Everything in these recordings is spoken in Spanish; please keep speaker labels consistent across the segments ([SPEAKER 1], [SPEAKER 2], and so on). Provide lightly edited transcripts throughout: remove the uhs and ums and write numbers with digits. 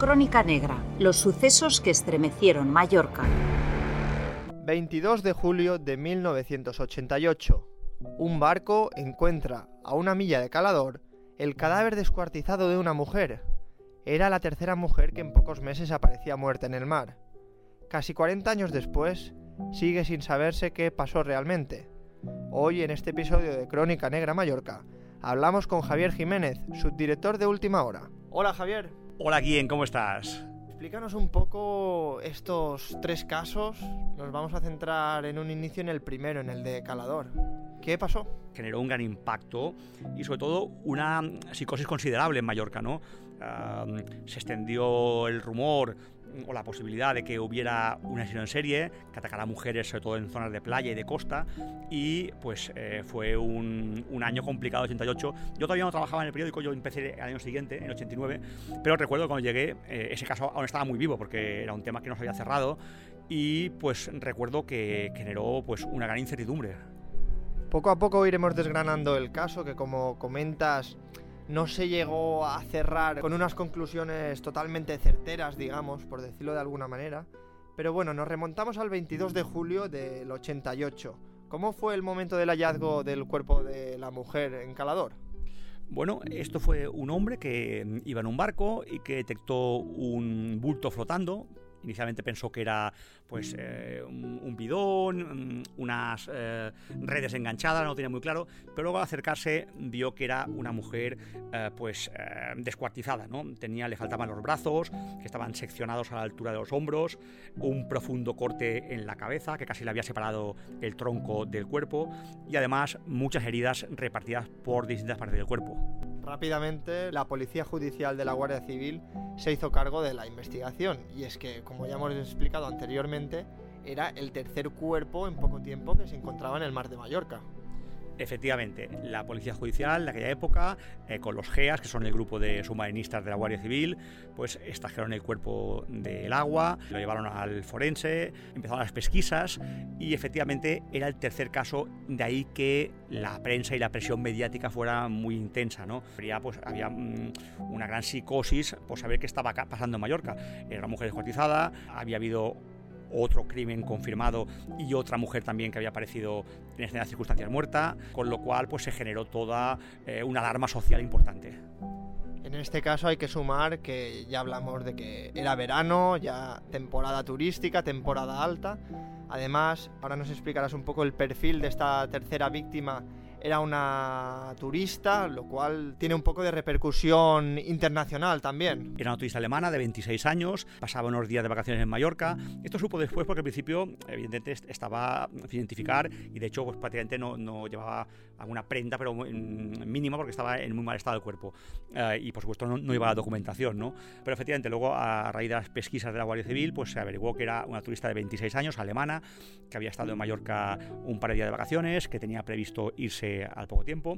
[SPEAKER 1] Crónica Negra, los sucesos que estremecieron Mallorca.
[SPEAKER 2] 22 de julio de 1988. Un barco encuentra a una milla de calador el cadáver descuartizado de una mujer. Era la tercera mujer que en pocos meses aparecía muerta en el mar. Casi 40 años después, sigue sin saberse qué pasó realmente. Hoy, en este episodio de Crónica Negra Mallorca, hablamos con Javier Jiménez, subdirector de Última Hora. Hola, Javier.
[SPEAKER 3] Hola, Guillén, ¿cómo estás?
[SPEAKER 2] Explícanos un poco estos tres casos. Nos vamos a centrar en un inicio en el primero, en el de Calador. ¿Qué pasó?
[SPEAKER 3] Generó un gran impacto y sobre todo una psicosis considerable en Mallorca, ¿no? Se extendió el rumor o la posibilidad de que hubiera un asesino en serie que atacara a mujeres, sobre todo en zonas de playa y de costa, y pues fue un año complicado, 88. Yo todavía no trabajaba en el periódico, yo empecé el año siguiente, en el 89, pero recuerdo cuando llegué, ese caso aún estaba muy vivo porque era un tema que no se había cerrado y pues recuerdo que generó pues una gran incertidumbre.
[SPEAKER 2] Poco a poco iremos desgranando el caso, que como comentas, no se llegó a cerrar con unas conclusiones totalmente certeras, digamos, por decirlo de alguna manera. Pero bueno, nos remontamos al 22 de julio del 88. ¿Cómo fue el momento del hallazgo del cuerpo de la mujer en Calador?
[SPEAKER 3] Bueno, esto fue un hombre que iba en un barco y que detectó un bulto flotando. Inicialmente pensó que era pues un bidón, unas redes enganchadas, no lo tenía muy claro, pero luego al acercarse vio que era una mujer descuartizada, ¿no? Le faltaban los brazos, que estaban seccionados a la altura de los hombros, un profundo corte en la cabeza, que casi le había separado el tronco del cuerpo, y además muchas heridas repartidas por distintas partes del cuerpo.
[SPEAKER 2] Rápidamente, la Policía Judicial de la Guardia Civil se hizo cargo de la investigación, y es que, como ya hemos explicado anteriormente, era el tercer cuerpo en poco tiempo que se encontraba en el mar de Mallorca.
[SPEAKER 3] Efectivamente, la Policía Judicial de aquella época, con los GEAS, que son el grupo de submarinistas de la Guardia Civil, pues extrajeron el cuerpo del agua, lo llevaron al forense, empezaron las pesquisas y efectivamente era el tercer caso, de ahí que la prensa y la presión mediática fuera muy intensa, ¿no? Había una gran psicosis por saber qué estaba pasando en Mallorca. Era una mujer descuartizada, había habido otro crimen confirmado y otra mujer también que había aparecido en estas circunstancias muerta, con lo cual pues se generó toda una alarma social importante.
[SPEAKER 2] En este caso hay que sumar que ya hablamos de que era verano, ya temporada turística, temporada alta. Además, ahora nos explicarás un poco el perfil de esta tercera víctima. Era una turista, lo cual tiene un poco de repercusión internacional también.
[SPEAKER 3] Era una turista alemana de 26 años, pasaba unos días de vacaciones en Mallorca. Esto supo después porque al principio, evidentemente, estaba sin identificar y de hecho pues, prácticamente no llevaba alguna prenda, pero mínima porque estaba en muy mal estado del cuerpo. Y por supuesto no iba la documentación, ¿no? Pero efectivamente luego a raíz de las pesquisas de la Guardia Civil pues se averiguó que era una turista de 26 años, alemana, que había estado en Mallorca un par de días de vacaciones, que tenía previsto irse al poco tiempo.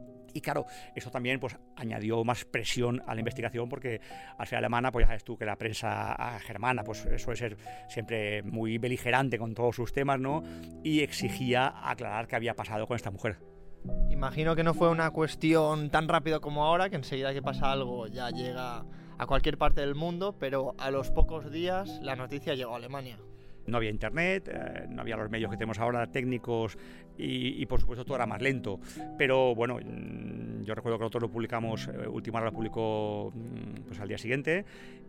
[SPEAKER 3] Y claro, eso también pues añadió más presión a la investigación porque al ser alemana, pues ya sabes tú que la prensa germana pues suele ser siempre muy beligerante con todos sus temas, ¿no? Y exigía aclarar qué había pasado con esta mujer.
[SPEAKER 2] Imagino que no fue una cuestión tan rápido como ahora, que enseguida que pasa algo ya llega a cualquier parte del mundo, pero a los pocos días la noticia llegó a Alemania.
[SPEAKER 3] No había internet, no había los medios que tenemos ahora técnicos y por supuesto todo era más lento. Pero bueno, yo recuerdo que nosotros lo publicamos, Última Hora lo publicó pues al día siguiente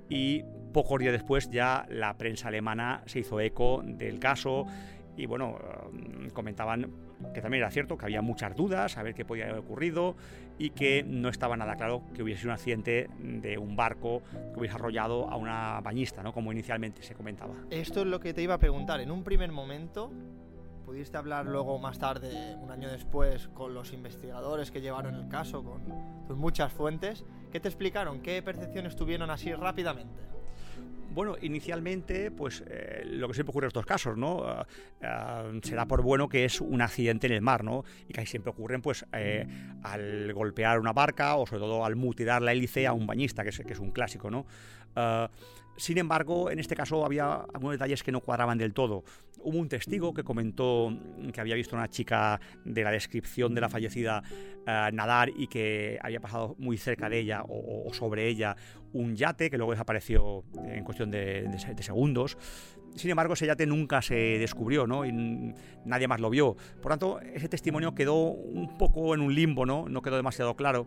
[SPEAKER 3] y pocos días después ya la prensa alemana se hizo eco del caso y bueno, comentaban que también era cierto, que había muchas dudas, a ver qué podía haber ocurrido y que no estaba nada claro que hubiese sido un accidente de un barco que hubiese arrollado a una bañista, ¿no? Como inicialmente se comentaba.
[SPEAKER 2] Esto es lo que te iba a preguntar. En un primer momento, ¿pudiste hablar luego más tarde, un año después, con los investigadores que llevaron el caso, con tus muchas fuentes? ¿Qué te explicaron? ¿Qué percepciones tuvieron así rápidamente?
[SPEAKER 3] Bueno, inicialmente, pues lo que siempre ocurre en estos casos, ¿no? Será por bueno que es un accidente en el mar, ¿no? Y que ahí siempre ocurren, pues, al golpear una barca o sobre todo al mutilar la hélice a un bañista, que es un clásico, ¿no? Sin embargo, en este caso había algunos detalles que no cuadraban del todo. Hubo un testigo que comentó que había visto a una chica de la descripción de la fallecida nadar y que había pasado muy cerca de ella o sobre ella un yate que luego desapareció en cuestión de segundos. Sin embargo, ese yate nunca se descubrió, ¿no? Y nadie más lo vio. Por tanto, ese testimonio quedó un poco en un limbo, no quedó demasiado claro.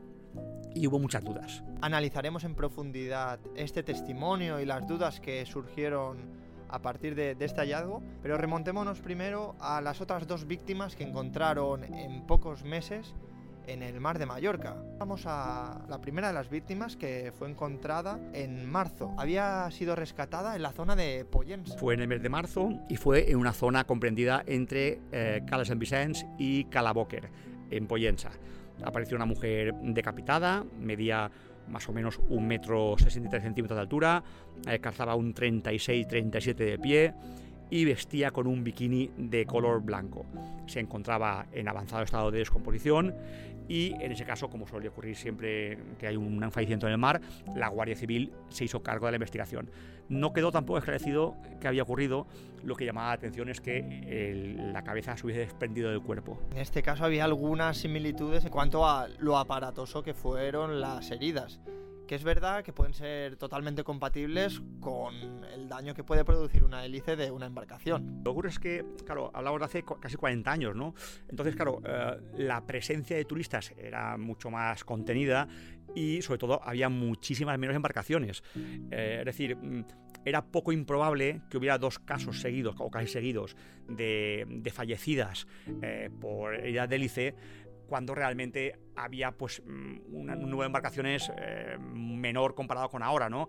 [SPEAKER 3] Y hubo muchas dudas.
[SPEAKER 2] Analizaremos en profundidad este testimonio y las dudas que surgieron a partir de este hallazgo, pero remontémonos primero a las otras 2 víctimas que encontraron en pocos meses en el mar de Mallorca. Vamos a la primera de las víctimas, que fue encontrada en marzo. Había sido rescatada en la zona de Pollença.
[SPEAKER 3] Fue en el mes de marzo y fue en una zona comprendida entre Cala Sant Vicenç y Cala Bòquer, en Pollença. Apareció una mujer decapitada, medía más o menos 1,63 m de altura, calzaba un 36-37 de pie y vestía con un bikini de color blanco. Se encontraba en avanzado estado de descomposición y en ese caso, como suele ocurrir siempre que hay un fallecimiento en el mar, la Guardia Civil se hizo cargo de la investigación. No quedó tampoco esclarecido qué había ocurrido. Lo que llamaba la atención es que la cabeza se hubiese desprendido del cuerpo.
[SPEAKER 2] En este caso había algunas similitudes en cuanto a lo aparatoso que fueron las heridas, que es verdad que pueden ser totalmente compatibles con el daño que puede producir una hélice de una embarcación.
[SPEAKER 3] Lo que ocurre es que, claro, hablamos de hace casi 40 años, ¿no? Entonces, claro, la presencia de turistas era mucho más contenida y, sobre todo, había muchísimas menos embarcaciones. Es decir, era poco improbable que hubiera 2 casos seguidos, o casi seguidos, de fallecidas por heridas de hélice, cuando realmente había pues un número de embarcaciones menor comparado con ahora, ¿no?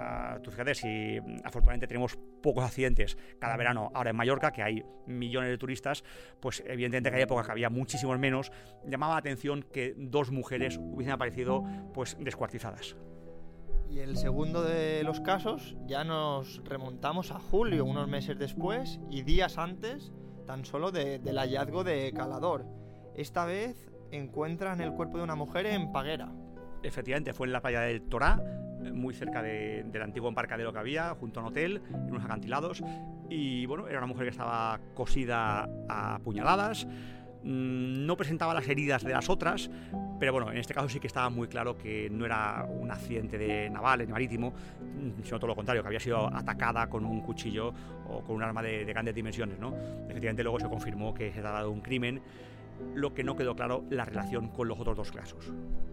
[SPEAKER 3] Tú fíjate, si afortunadamente tenemos pocos accidentes cada verano ahora en Mallorca, que hay millones de turistas, pues evidentemente que hay épocas que había muchísimos menos, llamaba la atención que 2 mujeres hubiesen aparecido pues descuartizadas.
[SPEAKER 2] Y el segundo de los casos ya nos remontamos a julio, unos meses después y días antes tan solo del hallazgo de Calador. Esta vez encuentran el cuerpo de una mujer en Paguera.
[SPEAKER 3] Efectivamente, fue en la playa del Torá, muy cerca del antiguo embarcadero que había, junto a un hotel, en unos acantilados. Y bueno, era una mujer que estaba cosida a puñaladas. No presentaba las heridas de las otras, pero bueno, en este caso sí que estaba muy claro que no era un accidente de naval, ni marítimo, sino todo lo contrario, que había sido atacada con un cuchillo o con un arma de grandes dimensiones, ¿no? Efectivamente, luego se confirmó que se trataba de un crimen. Lo que no quedó claro, la relación con los otros 2 casos.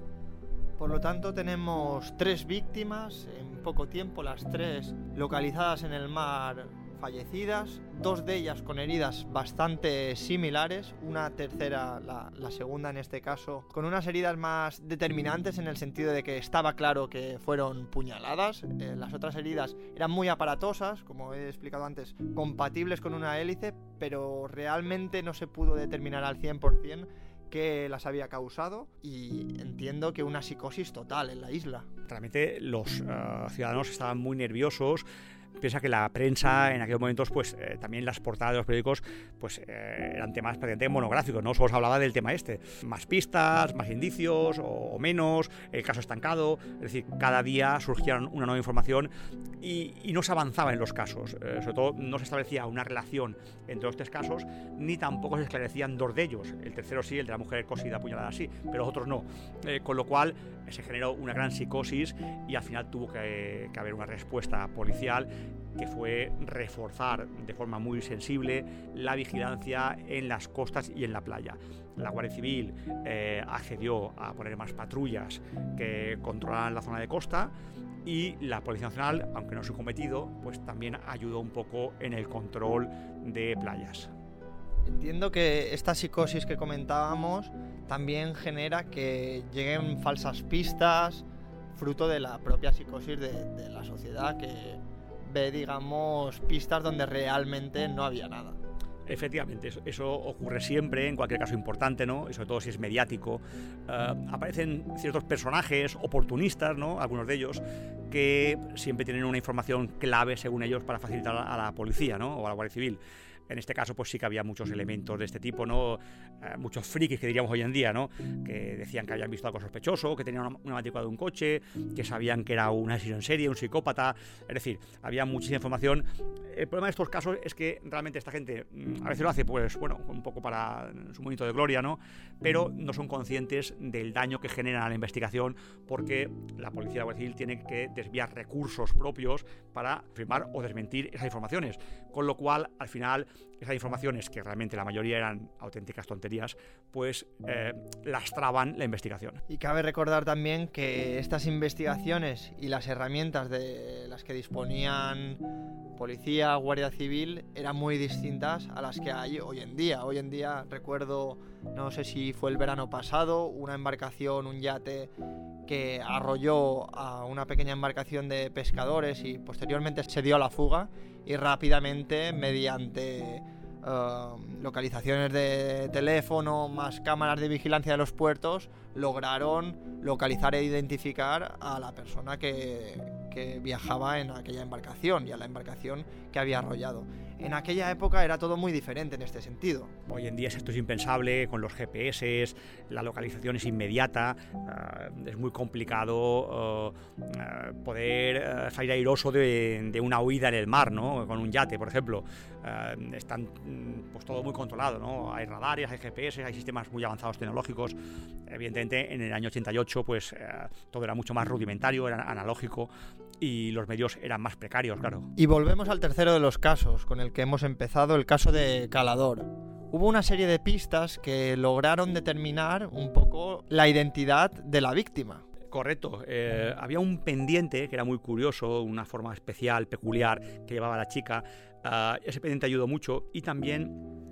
[SPEAKER 2] Por lo tanto, tenemos 3 víctimas en poco tiempo, las 3 localizadas en el mar fallecidas, 2 de ellas con heridas bastante similares, una tercera, la segunda en este caso, con unas heridas más determinantes en el sentido de que estaba claro que fueron puñaladas. Las otras heridas eran muy aparatosas, como he explicado antes, compatibles con una hélice, pero realmente no se pudo determinar al 100% qué las había causado, y entiendo que una psicosis total en la isla.
[SPEAKER 3] Realmente los ciudadanos estaban muy nerviosos. Piensa que la prensa en aquellos momentos, pues también las portadas de los periódicos, pues eran temas prácticamente monográficos, ¿no? Solo se hablaba del tema este. Más pistas, más indicios o menos, el caso estancado. Es decir, cada día surgía una nueva información y no se avanzaba en los casos. Sobre todo no se establecía una relación entre los 3 casos, ni tampoco se esclarecían 2 de ellos. El tercero sí, el de la mujer cosida apuñalada sí, pero los otros no. Con lo cual se generó una gran psicosis y al final tuvo que haber una respuesta policial, que fue reforzar de forma muy sensible la vigilancia en las costas y en la playa. La Guardia Civil accedió a poner más patrullas que controlaran la zona de costa, y la Policía Nacional, aunque no es su cometido, pues también ayudó un poco en el control de playas.
[SPEAKER 2] Entiendo que esta psicosis que comentábamos también genera que lleguen falsas pistas, fruto de la propia psicosis de la sociedad, que ve, digamos, pistas donde realmente no había nada.
[SPEAKER 3] Efectivamente, eso ocurre siempre, en cualquier caso importante, ¿no? Y sobre todo si es mediático. Aparecen ciertos personajes oportunistas, ¿no? Algunos de ellos, que siempre tienen una información clave, según ellos, para facilitar a la policía, ¿no? O a la Guardia Civil. En este caso, pues sí que había muchos elementos de este tipo, ¿no? Muchos frikis que diríamos hoy en día, ¿no? Que decían que habían visto algo sospechoso, que tenían una matrícula de un coche, que sabían que era un asesino en serie, un psicópata. Es decir, había muchísima información. El problema de estos casos es que realmente esta gente a veces lo hace, pues bueno, un poco para su momento de gloria, ¿no? Pero no son conscientes del daño que generan a la investigación, porque la policía de la Guardia Civil tiene que desviar recursos propios para afirmar o desmentir esas informaciones. Con lo cual, al final, esas informaciones, que realmente la mayoría eran auténticas tonterías, pues lastraban la investigación.
[SPEAKER 2] Y cabe recordar también que estas investigaciones y las herramientas de las que disponían policía, Guardia Civil, eran muy distintas a las que hay hoy en día. Hoy en día recuerdo, no sé si fue el verano pasado, una embarcación, un yate que arrolló a una pequeña embarcación de pescadores y posteriormente se dio a la fuga, y rápidamente, mediante localizaciones de teléfono más cámaras de vigilancia de los puertos, lograron localizar e identificar a la persona que viajaba en aquella embarcación y a la embarcación que había arrollado. En aquella época era todo muy diferente en este sentido.
[SPEAKER 3] Hoy en día esto es impensable, con los GPS, la localización es inmediata, es muy complicado poder salir airoso de una huida en el mar, ¿no? Con un yate, por ejemplo. Están pues todo muy controlado, ¿no? Hay radares, hay GPS, hay sistemas muy avanzados tecnológicos. Evidentemente, en el año 88 pues todo era mucho más rudimentario, era analógico, y los medios eran más precarios, claro.
[SPEAKER 2] Y volvemos al tercero de los casos con el que hemos empezado, el caso de Calador. Hubo una serie de pistas que lograron determinar un poco la identidad de la víctima.
[SPEAKER 3] Correcto. Había un pendiente que era muy curioso, una forma especial, peculiar, que llevaba la chica. Ese pendiente ayudó mucho, y también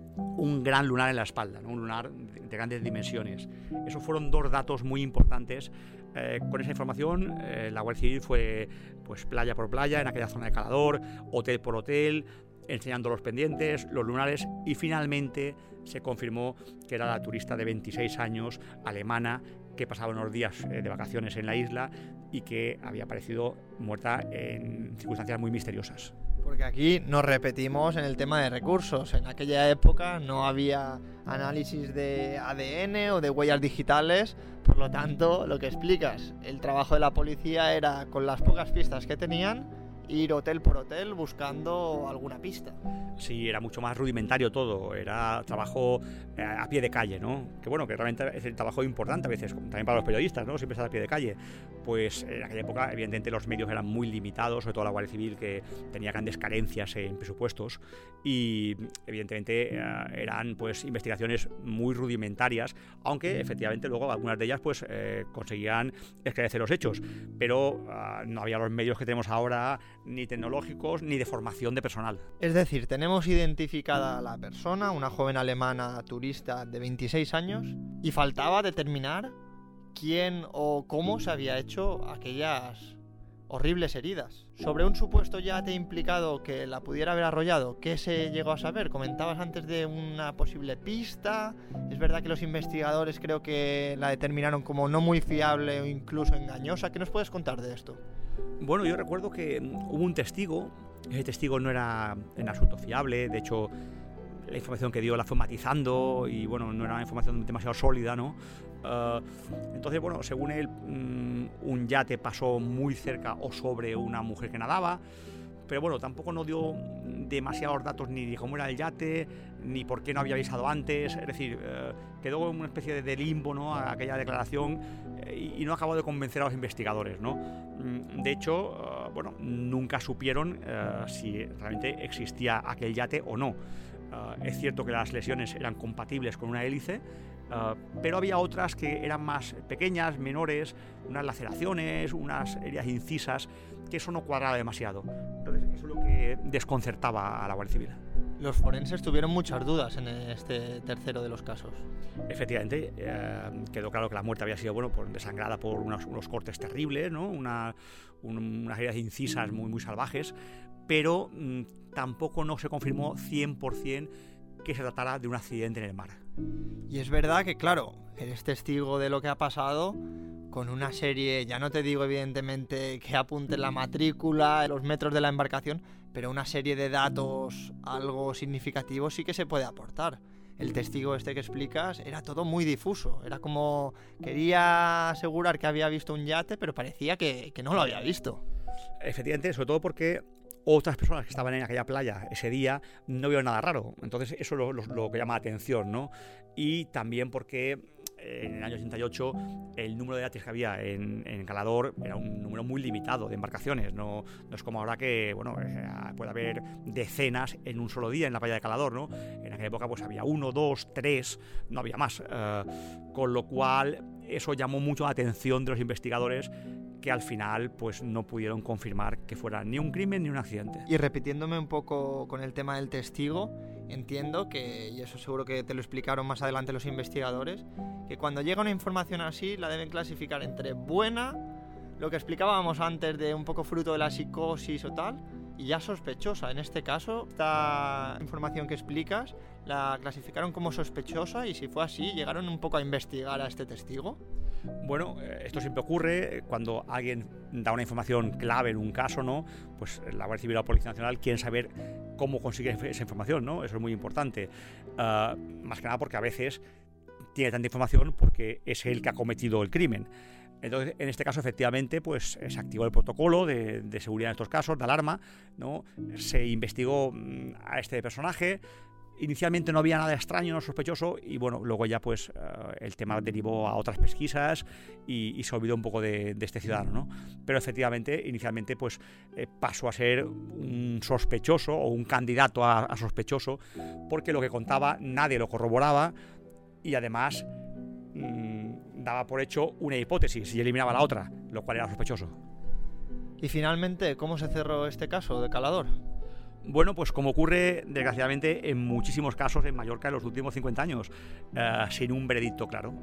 [SPEAKER 3] un gran lunar en la espalda, ¿no? Un lunar de grandes dimensiones. Esos fueron dos datos muy importantes. Con esa información, la Guardia Civil fue pues playa por playa en aquella zona de Calador, hotel por hotel, enseñando los pendientes, los lunares, y finalmente se confirmó que era la turista de 26 años, alemana, que pasaba unos días de vacaciones en la isla y que había aparecido muerta en circunstancias muy misteriosas.
[SPEAKER 2] Porque aquí nos repetimos en el tema de recursos. En aquella época no había análisis de ADN o de huellas digitales, por lo tanto, lo que explicas, el trabajo de la policía era, con las pocas pistas que tenían, ir hotel por hotel buscando alguna pista.
[SPEAKER 3] Sí, era mucho más rudimentario todo, era trabajo a pie de calle, ¿no? Que bueno, que realmente es el trabajo importante a veces, también para los periodistas, ¿no? Siempre estar a pie de calle. Pues en aquella época, evidentemente, los medios eran muy limitados, sobre todo la Guardia Civil, que tenía grandes carencias en presupuestos, y evidentemente eran pues investigaciones muy rudimentarias, aunque efectivamente luego algunas de ellas pues conseguían esclarecer los hechos, pero no había los medios que tenemos ahora, ni tecnológicos, ni de formación de personal.
[SPEAKER 2] Es decir, tenemos identificada a la persona, una joven alemana turista de 26 años, y faltaba determinar quién o cómo se había hecho aquellas horribles heridas. Sobre un supuesto yate implicado que la pudiera haber arrollado, ¿qué se llegó a saber? Comentabas antes de una posible pista. Es verdad que los investigadores creo que la determinaron como no muy fiable o incluso engañosa. ¿Qué nos puedes contar de esto?
[SPEAKER 3] Bueno, yo recuerdo que hubo un testigo. Ese testigo no era en absoluto fiable. De hecho, la información que dio la fue matizando y bueno, no era una información demasiado sólida, ¿no? Entonces, bueno, según él, un yate pasó muy cerca o sobre una mujer que nadaba, pero bueno, tampoco nos dio demasiados datos ni de cómo era el yate, ni por qué no había avisado antes. Es decir, quedó en una especie de limbo, ¿no?, a aquella declaración, y no acabó de convencer a los investigadores, ¿no? De hecho, bueno, nunca supieron si realmente existía aquel yate o no. Es cierto que las lesiones eran compatibles con una hélice, pero había otras que eran más pequeñas, menores, unas laceraciones, unas heridas incisas, que eso no cuadraba demasiado. Entonces, eso es lo que desconcertaba a la Guardia Civil.
[SPEAKER 2] Los forenses tuvieron muchas dudas en este tercero de los casos.
[SPEAKER 3] Efectivamente, quedó claro que la muerte había sido, bueno, desangrada por unos cortes terribles, ¿no? Unas heridas incisas muy, muy salvajes, pero tampoco no se confirmó 100% que se tratara de un accidente en el mar.
[SPEAKER 2] Y es verdad que, claro, eres testigo de lo que ha pasado con una serie, ya no te digo evidentemente que apunte la matrícula, los metros de la embarcación, pero una serie de datos algo significativos sí que se puede aportar. El testigo este que explicas era todo muy difuso, era como quería asegurar que había visto un yate, pero parecía que no lo había visto.
[SPEAKER 3] Efectivamente, sobre todo porque otras personas que estaban en aquella playa ese día no vieron nada raro. Entonces eso es lo que llama la atención, ¿no? Y también porque en el año 88 el número de yates que había en Calador era un número muy limitado de embarcaciones. No es como ahora que puede haber decenas en un solo día en la playa de Calador, ¿no? En aquella época pues había 1, 2, 3, no había más. Con lo cual eso llamó mucho la atención de los investigadores, que al final pues no pudieron confirmar que fuera ni un crimen ni un accidente.
[SPEAKER 2] Y repitiéndome un poco con el tema del testigo, entiendo que, y eso seguro que te lo explicaron más adelante los investigadores, que cuando llega una información así la deben clasificar entre buena, lo que explicábamos antes de un poco fruto de la psicosis o tal, y ya sospechosa. En este caso, esta información que explicas la clasificaron como sospechosa, y si fue así, llegaron un poco a investigar a este testigo.
[SPEAKER 3] Bueno, esto siempre ocurre cuando alguien da una información clave en un caso, ¿no? Pues la Guardia Civil o la Policía Nacional quieren saber cómo consigue esa información, ¿no? Eso es muy importante. Más que nada porque a veces tiene tanta información porque es él que ha cometido el crimen. Entonces, en este caso, efectivamente, pues se activó el protocolo de seguridad en estos casos, de alarma, ¿no? Se investigó a este personaje. Inicialmente no había nada extraño, no sospechoso, y bueno, luego ya pues el tema derivó a otras pesquisas y se olvidó un poco de este ciudadano, ¿no? Pero efectivamente, inicialmente pues pasó a ser un sospechoso o un candidato a sospechoso, porque lo que contaba nadie lo corroboraba y además daba por hecho una hipótesis y eliminaba la otra, lo cual era sospechoso.
[SPEAKER 2] Y finalmente, ¿cómo se cerró este caso de Calador?
[SPEAKER 3] Bueno, pues como ocurre desgraciadamente en muchísimos casos en Mallorca en los últimos 50 años, sin un veredicto claro.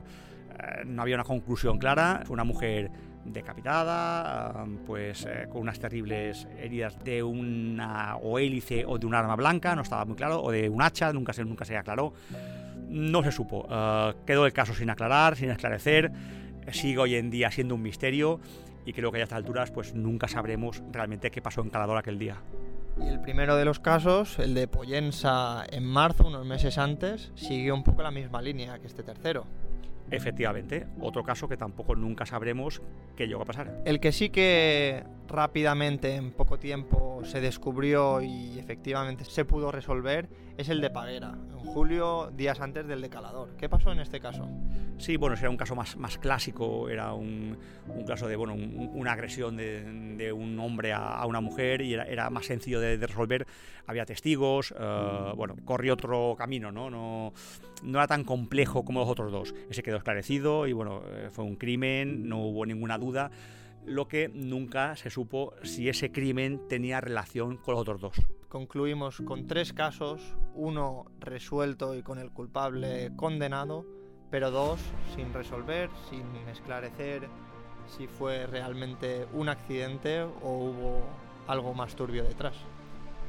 [SPEAKER 3] No había una conclusión clara. Fue una mujer decapitada, con unas terribles heridas de una hélice o de un arma blanca, no estaba muy claro, o de un hacha, nunca se aclaró. No se supo. Quedó el caso sin aclarar, sin esclarecer. Sigue hoy en día siendo un misterio y creo que a estas alturas pues nunca sabremos realmente qué pasó en Calador aquel día.
[SPEAKER 2] Y el primero de los casos, el de Pollensa en marzo, unos meses antes, siguió un poco la misma línea que este tercero.
[SPEAKER 3] Efectivamente, otro caso que tampoco nunca sabremos qué llegó a pasar.
[SPEAKER 2] El que sí que rápidamente, en poco tiempo, se descubrió y efectivamente se pudo resolver es el de Paguera, en julio, días antes del de Calador. ¿Qué pasó en este caso?
[SPEAKER 3] Sí, bueno, era un caso más clásico, era un caso de una agresión de un hombre a una mujer y era más sencillo de resolver. Había testigos, corrió otro camino, no era tan complejo como los otros dos. Ese quedó esclarecido y fue un crimen, no hubo ninguna duda. Lo que nunca se supo si ese crimen tenía relación con los otros dos.
[SPEAKER 2] Concluimos con 3 casos, 1 resuelto y con el culpable condenado, pero 2 sin resolver, sin esclarecer si fue realmente un accidente o hubo algo más turbio detrás.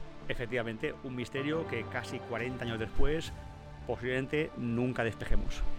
[SPEAKER 3] Efectivamente, un misterio que casi 40 años después posiblemente nunca despejemos.